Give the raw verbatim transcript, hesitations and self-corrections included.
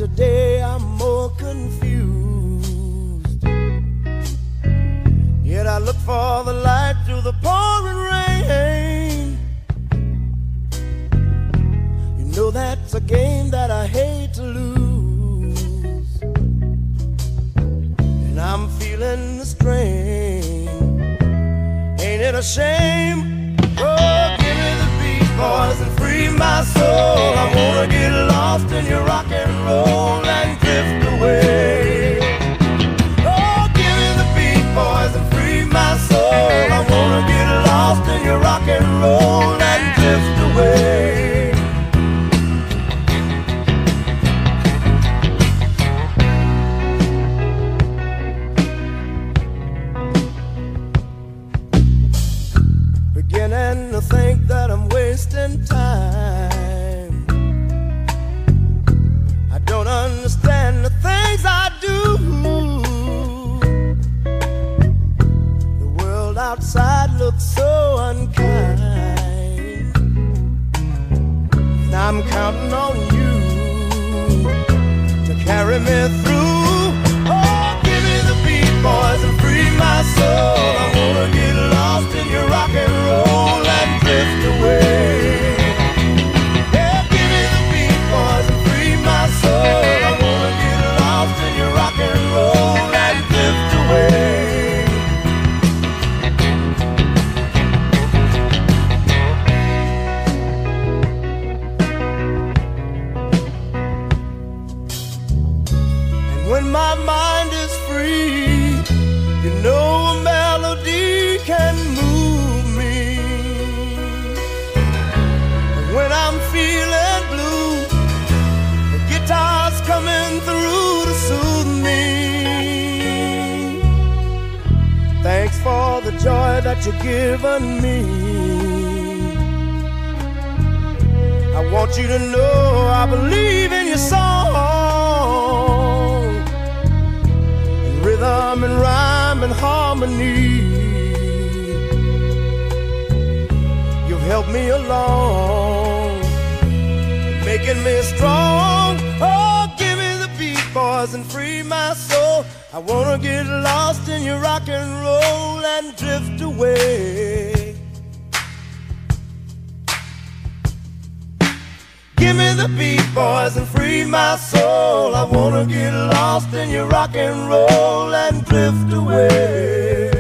today I'm more confused. Yet I look for the light through the pouring rain. You know that's a game that I hate to lose, and I'm feeling the strain. Ain't it a shame? Oh, give me the beat, boys, and free my soul. I wanna get lost in your rock and roll and drift away. Oh, give me the beat, boys, and free my soul. I wanna get lost in your rock and roll and drift away. Beginning to think that I'm wasting time. I don't understand the things I do. The world outside looks so unkind, and I'm counting on you to carry me through. Oh, give me the beat, boys, and free my soul. I wanna get lost in your rock and roll and drift away. Yeah, give me the beat, boys, and free my soul. I wanna get lost in your rock and roll and drift away. And when my mind is free, you know a melody can move me. And when I'm feeling blue, the guitar's coming through to soothe me. Thanks for the joy that you've given me. I want you to know I believe in your song, rhythm and rhyme and harmony. You've helped me along, making me strong. Oh, give me the beat, boys, and free my soul. I wanna get lost in your rock and roll and drift away. Give me the beat, boys, and free my soul. I wanna get lost in your rock and roll and drift away.